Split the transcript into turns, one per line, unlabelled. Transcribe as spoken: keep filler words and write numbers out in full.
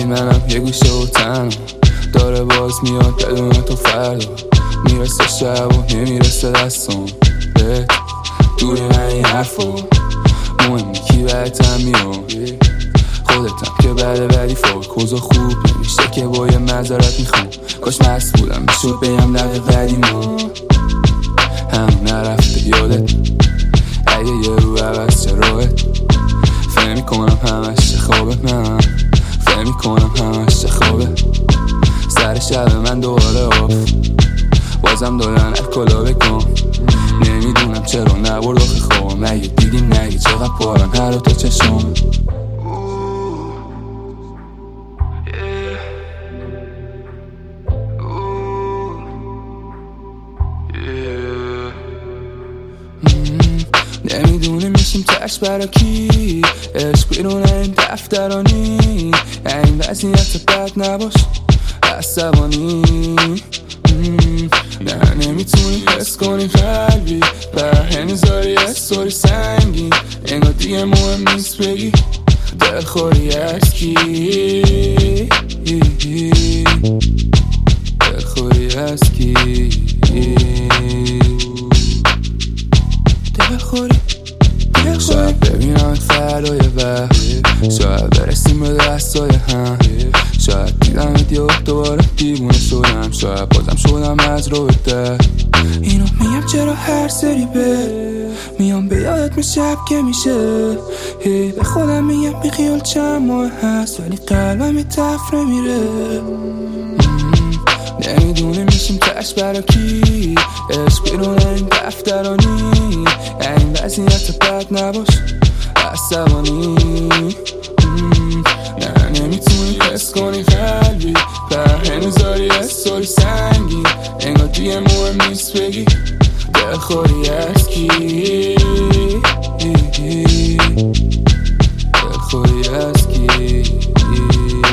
منم یه گوشه و تنم داره باز میاد بدون تو فردا میرسه شب و نمیرسه دستم بهت دوری من این حرفا مهمی کی بهتم میاد خودتم که بده ولی فاکوزا خوب نمیشه که با یه مذارت میخوام کاش مست بودم میشد بگم لقه قدیما همون نرفته یادت اگه یه رو عوض چه راهت فهم میکنم همش چه خوابه من فهم میکنم همش چه خوابه سر شب من دوباره آف بازم دادن الکلا بکن نمیدونم چرا نبرد آخه خوابم اگه دیدیم نگی چقدر پارن هر رو تا چشم نمیدونه میشیم تش برا کی عشق بیرون این دفترانی این وضعیت بد نباش عصبانی نه نمیتونی حس کنی قلبی بر نمیذاری استوری سنگین انگار دیگه مهم نیست بگی دلخوری از کی دلخوری از کی دلخوری شاید ببینم فردای وقت شاید برسیم به دستای هم شاید دیدمت یه وقت دوباره دیوونه شدم شاید بازم شدم از رو در اینو میگم چرا هر سری به میام به یادت می شب که میشه هی به خودم میگم بی خیال چند ماه هست ولی قلبم یه تفره میره نمیدونه میشیم تش برا کی عشق بیرون این دفترانی این وضعیت بد نباش عصبانی نه نمیتونی حس کنی قلبی پر نمیذاری استوری سنگین انگار دیگه مهم نیست بگی دلخوری از کی دلخوری از کی